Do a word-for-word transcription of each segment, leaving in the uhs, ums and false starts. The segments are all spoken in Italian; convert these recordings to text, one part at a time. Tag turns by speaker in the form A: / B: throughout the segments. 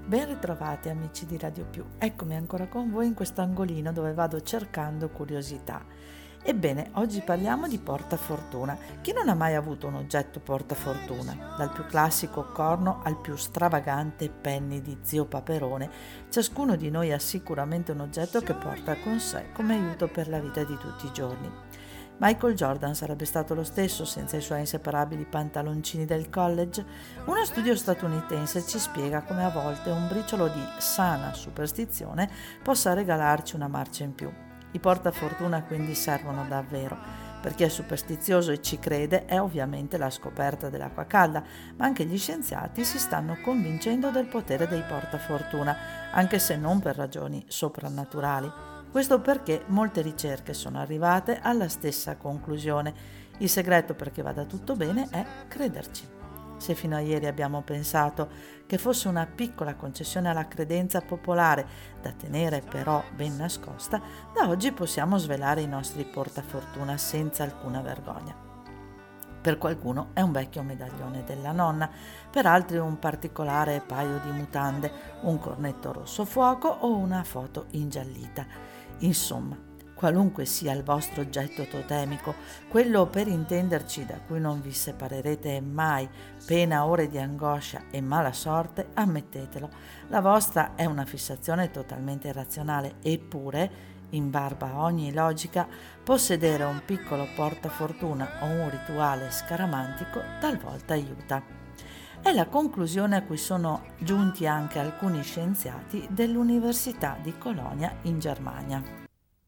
A: Ben ritrovati amici di Radio Più, eccomi ancora con voi in questo angolino dove vado cercando curiosità. Ebbene, oggi parliamo di portafortuna. Chi non ha mai avuto un oggetto portafortuna? Dal più classico corno al più stravagante penny di zio Paperone, ciascuno di noi ha sicuramente un oggetto che porta con sé come aiuto per la vita di tutti i giorni. Michael Jordan sarebbe stato lo stesso senza i suoi inseparabili pantaloncini del college? Uno studio statunitense ci spiega come a volte un briciolo di sana superstizione possa regalarci una marcia in più. I portafortuna quindi servono davvero. Per chi è superstizioso e ci crede è ovviamente la scoperta dell'acqua calda, ma anche gli scienziati si stanno convincendo del potere dei portafortuna, anche se non per ragioni soprannaturali. Questo perché molte ricerche sono arrivate alla stessa conclusione. Il segreto perché vada tutto bene è crederci. Se fino a ieri abbiamo pensato che fosse una piccola concessione alla credenza popolare, da tenere però ben nascosta, da oggi possiamo svelare i nostri portafortuna senza alcuna vergogna. Per qualcuno è un vecchio medaglione della nonna, per altri un particolare paio di mutande, un cornetto rosso fuoco o una foto ingiallita. Insomma, qualunque sia il vostro oggetto totemico, quello per intenderci da cui non vi separerete mai, pena ore di angoscia e mala sorte, ammettetelo, la vostra è una fissazione totalmente irrazionale, eppure, in barba a ogni logica, possedere un piccolo portafortuna o un rituale scaramantico talvolta aiuta. È la conclusione a cui sono giunti anche alcuni scienziati dell'Università di Colonia in Germania.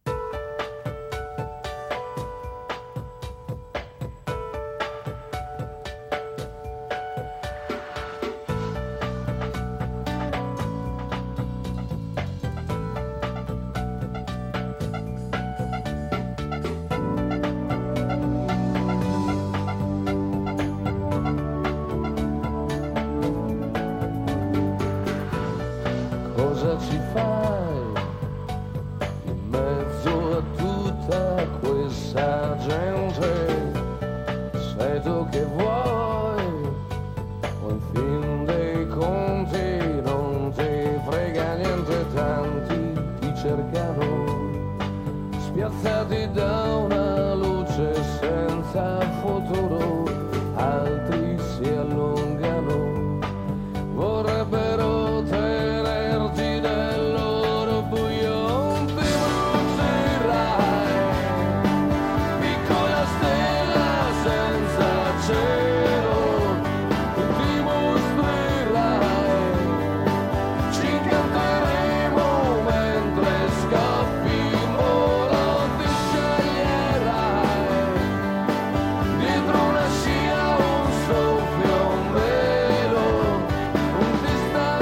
B: Cosa ci fai in mezzo a tutta questa gente? Sei tu che vuoi, o in fin dei conti non ti frega niente, tanti ti cercano, spiazzati da una luce senza futuro, altri si allungano, vorrebbero tenerti del loro buio, ti brucerai, piccola stella senza cielo, ti mostrerai, ci incanteremo mentre scappi, ora ti sceglierai, dietro una scia un soffio, un velo, non ti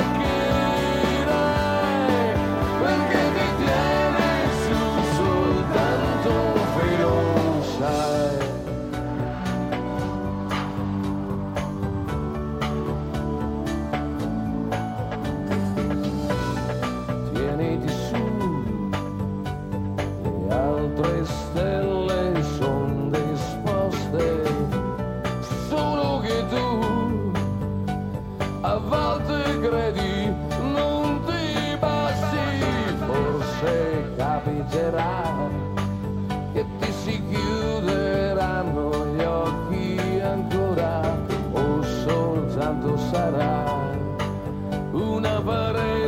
B: stancherai, perché ti tieni su soltanto un filo, sai. Tieniti su, le altre stelle son disposte, solo che tu a volte credi non ti basti, forse capiterà che ti si chiuderanno gli occhi ancora, o soltanto sarà una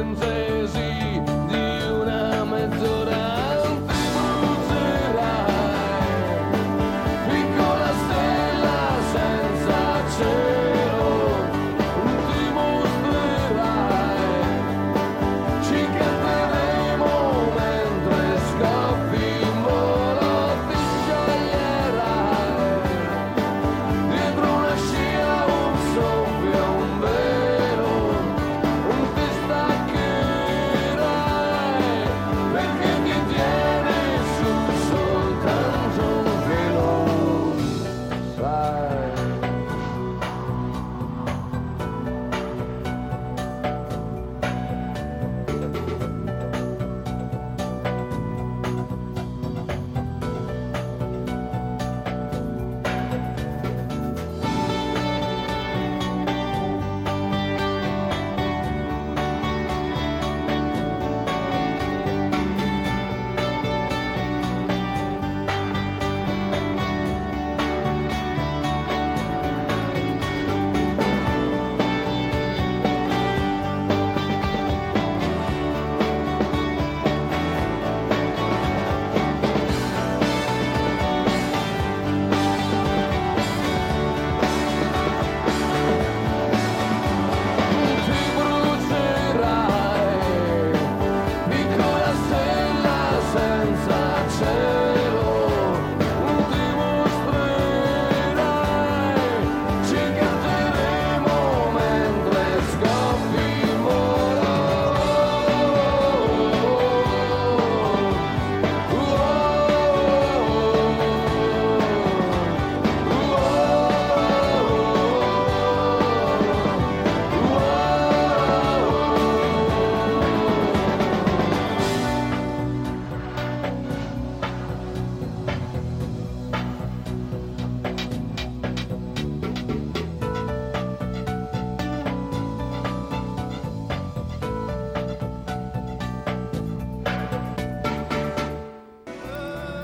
B: parentesi di una mezz'ora, ti brucerai,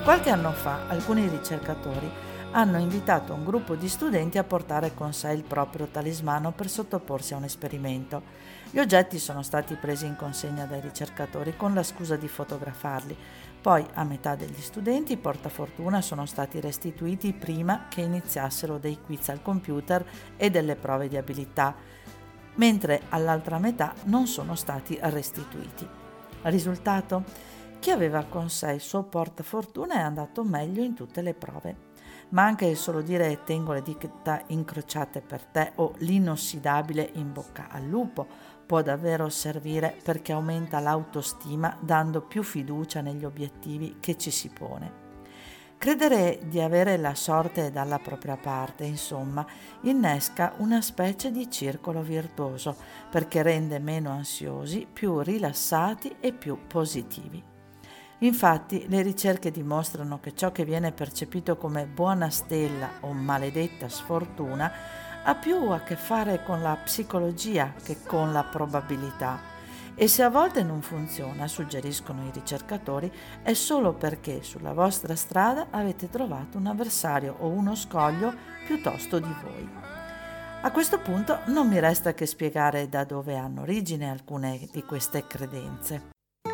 A: Qualche anno fa alcuni ricercatori hanno invitato un gruppo di studenti a portare con sé il proprio talismano per sottoporsi a un esperimento. Gli oggetti sono stati presi in consegna dai ricercatori con la scusa di fotografarli. Poi a metà degli studenti i portafortuna sono stati restituiti prima che iniziassero dei quiz al computer e delle prove di abilità, mentre all'altra metà non sono stati restituiti. Risultato? Chi aveva con sé il suo portafortuna è andato meglio in tutte le prove. Ma anche il solo dire tengo le dita incrociate per te o l'inossidabile in bocca al lupo può davvero servire perché aumenta l'autostima dando più fiducia negli obiettivi che ci si pone. Credere di avere la sorte dalla propria parte, insomma, innesca una specie di circolo virtuoso perché rende meno ansiosi, più rilassati e più positivi. Infatti, le ricerche dimostrano che ciò che viene percepito come buona stella o maledetta sfortuna ha più a che fare con la psicologia che con la probabilità. E se a volte non funziona, suggeriscono i ricercatori, è solo perché sulla vostra strada avete trovato un avversario o uno scoglio piuttosto di voi. A questo punto non mi resta che spiegare da dove hanno origine alcune di queste credenze.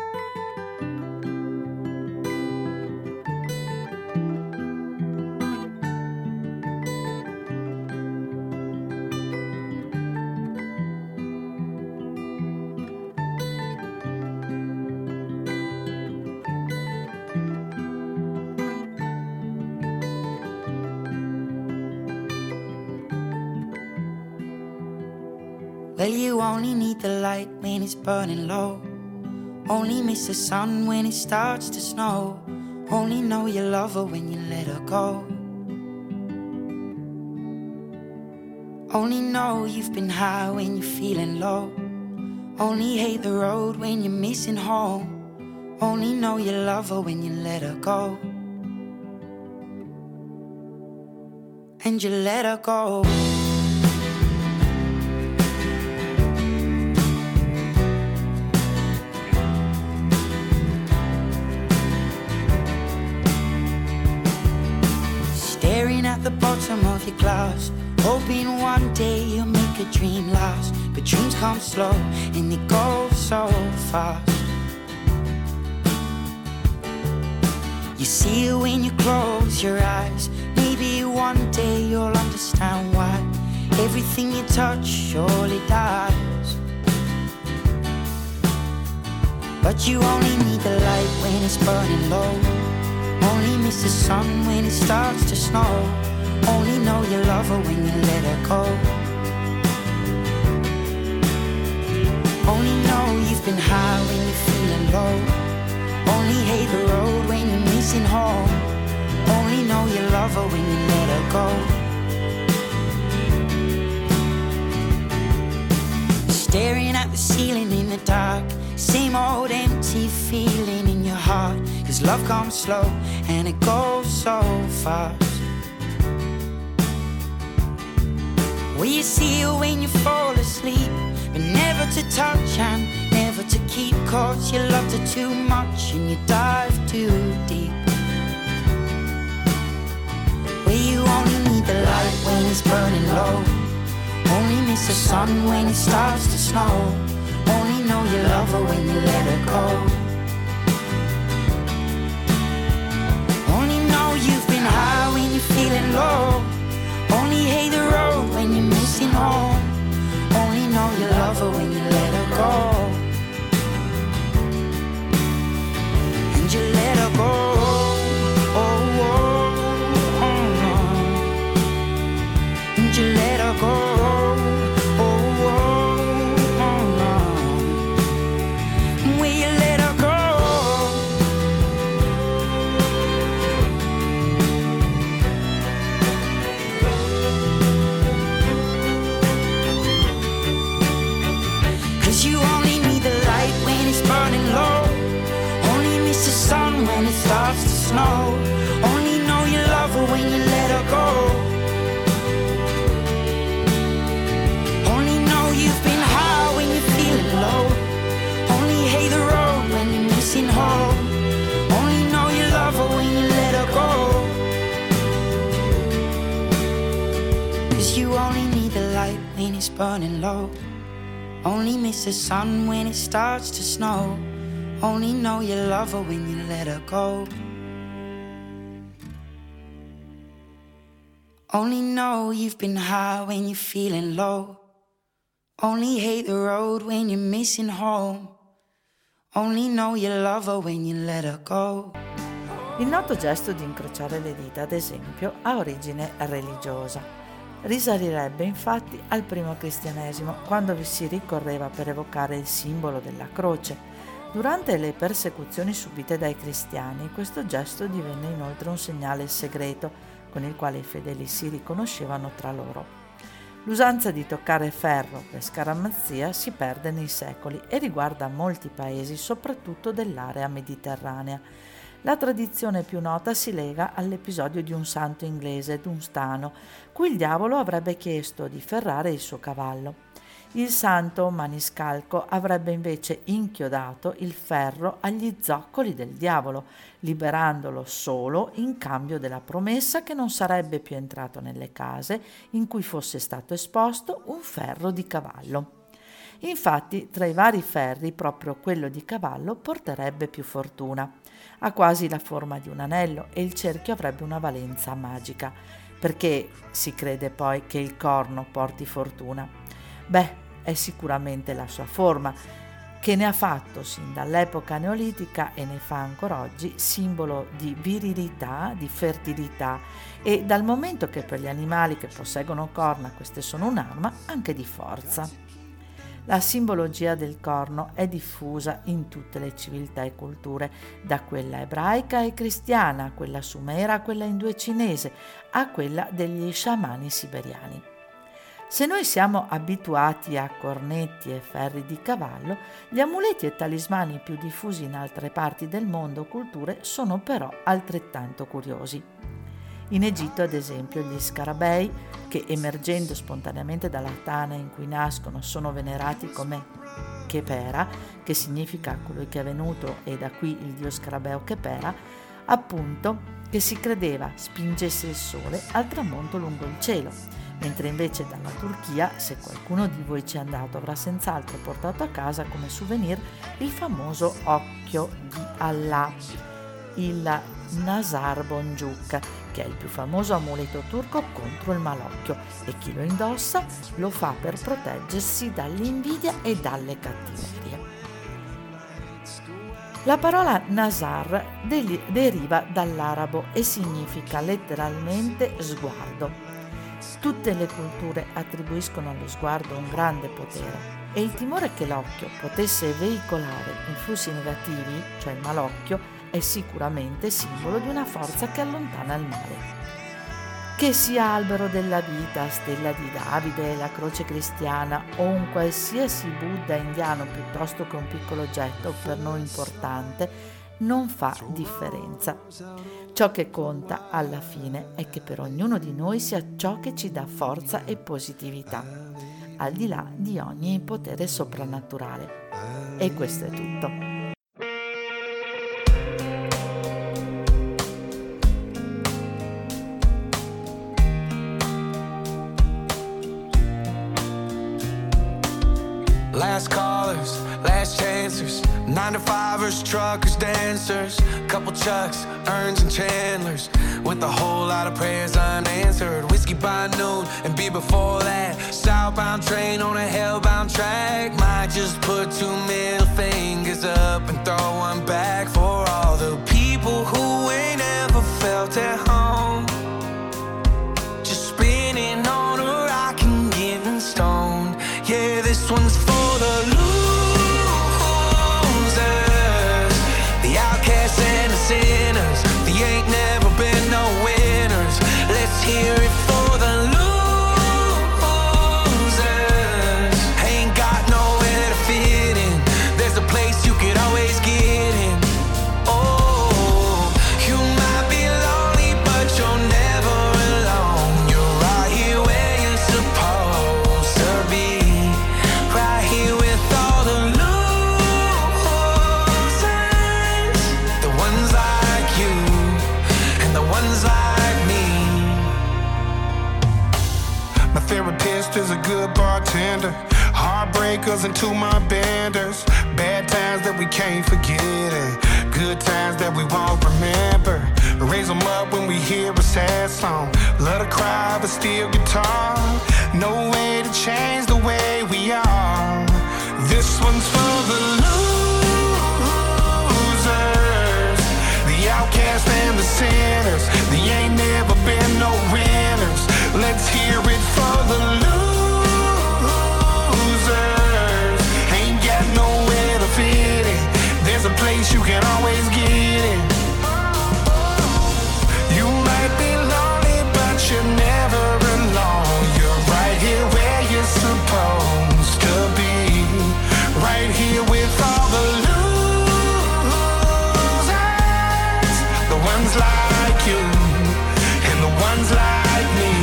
C: Well, you only need the light when it's burning low. Only miss the sun when it starts to snow. Only know you love her when you let her go. Only know you've been high when you're feeling low. Only hate the road when you're missing home. Only know you love her when you let her go. And you let her go. Staring at the bottom of your glass, hoping one day you'll make a dream last. But dreams come slow and they go so fast. You see it when you close your eyes. Maybe one day you'll understand why everything you touch surely dies. But you only need the light when it's burning low. Only miss the sun when it starts to snow. Only know you love her when you let her go. Only know you've been high when you're feeling low. Only hate the road when you're missing home. Only know you love her when you let her go. Staring at the ceiling in the dark, same old empty feeling in your heart. Cause love comes slow and it goes so fast. Well, you see it when you fall asleep, but never to touch and never to keep. Cause you loved her too much and you dive too deep. Well, you only need the light when it's burning low. Only miss the sun when it starts to snow. Only know you love her when you let her go. Only know you've been high when you're feeling low. Only hate the road when you're missing home. Only know you love her when you let her go. And you let her go. Oh, oh, oh, no. And you let her go. Oh, oh, oh, no. Will you let her go? You only need the light when it's burning low. Only miss the sun when it starts to snow. Only know you love her when you let her go. Only know you've been high when you're feeling low. Only hate the road when you're missing home. Only know you love her when you let her go. burning low. Only miss the sun when it starts to snow. Only know you love her when you let her go. Only know you've been high when you're feeling low. Only hate the road when you're missing home. Only know you love her when you let her go.
A: Il noto gesto di incrociare le dita, ad esempio, ha origine religiosa. Risalirebbe infatti al primo cristianesimo, quando vi si ricorreva per evocare il simbolo della croce. Durante le persecuzioni subite dai cristiani, questo gesto divenne inoltre un segnale segreto con il quale i fedeli si riconoscevano tra loro. L'usanza di toccare ferro per scaramanzia si perde nei secoli e riguarda molti paesi, soprattutto dell'area mediterranea. La tradizione più nota si lega all'episodio di un santo inglese, Dunstano, cui il diavolo avrebbe chiesto di ferrare il suo cavallo. Il santo maniscalco avrebbe invece inchiodato il ferro agli zoccoli del diavolo, liberandolo solo in cambio della promessa che non sarebbe più entrato nelle case in cui fosse stato esposto un ferro di cavallo. Infatti, tra i vari ferri, proprio quello di cavallo porterebbe più fortuna. Ha quasi la forma di un anello e il cerchio avrebbe una valenza magica. Perché si crede poi che il corno porti fortuna? Beh, è sicuramente la sua forma, che ne ha fatto sin dall'epoca neolitica e ne fa ancora oggi simbolo di virilità, di fertilità e, dal momento che per gli animali che posseggono corna queste sono un'arma, anche di forza. La simbologia del corno è diffusa in tutte le civiltà e culture, da quella ebraica e cristiana, a quella sumera, a quella indù e cinese, a quella degli sciamani siberiani. Se noi siamo abituati a cornetti e ferri di cavallo, gli amuleti e talismani più diffusi in altre parti del mondo o culture sono però altrettanto curiosi. In Egitto, ad esempio, gli scarabei, che emergendo spontaneamente dalla tana in cui nascono sono venerati come Khepera, che significa colui che è venuto, e da qui il dio scarabeo Khepera, appunto che si credeva spingesse il sole al tramonto lungo il cielo, mentre invece dalla Turchia, se qualcuno di voi ci è andato, avrà senz'altro portato a casa come souvenir il famoso occhio di Allah, il Nazar Boncuk, che è il più famoso amuleto turco contro il malocchio, e chi lo indossa lo fa per proteggersi dall'invidia e dalle cattiverie. La parola Nazar deriva dall'arabo e significa letteralmente sguardo. Tutte le culture attribuiscono allo sguardo un grande potere e il timore che l'occhio potesse veicolare influssi negativi, cioè il malocchio, è sicuramente simbolo di una forza che allontana il male. Che sia albero della vita, stella di Davide, la croce cristiana o un qualsiasi Buddha indiano piuttosto che un piccolo oggetto per noi importante, non fa differenza. Ciò che conta alla fine è che per ognuno di noi sia ciò che ci dà forza e positività, al di là di ogni potere soprannaturale. E questo è tutto.
D: Last callers, last chancers, nine to fivers, truckers, dancers, couple Chucks, Earns and Chandlers, with a whole lot of prayers unanswered. Whiskey by noon and beer before that. Southbound train on a hellbound track. Might just put two middle fingers up and throw one back for all the people who ain't ever felt at home. Just spinning on a rock and getting stoned. Yeah, this one's for the losers, the outcasts and the sinners. They ain't never been no winners. Let's hear it for the losers. Ain't got nowhere to fit in. There's a place you could always get in. Oh, you might be lonely, but
E: us into my benders. Bad times that we can't forget and good times that we won't remember. Raise them up when we hear a sad song. Let her cry but still guitar. No way to change the way we are. This one's for the losers, the outcasts and the sinners. They ain't never been no winners. Let's hear it for the losers. Ain't got nowhere to fit in. There's a place you can always get in. You might be lonely, but you're never alone. You're right here where you're supposed to be. Right here with all the losers, the ones like you and the ones like me.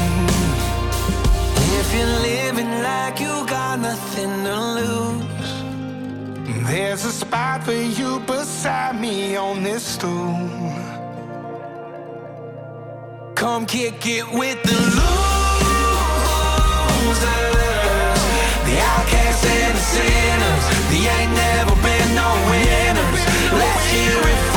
D: If you're living like you got nothing to lose,
E: there's a spot for you beside me on this stool.
D: come kick it with the losers, the outcasts and the sinners. They ain't never been no winners. Let's hear it.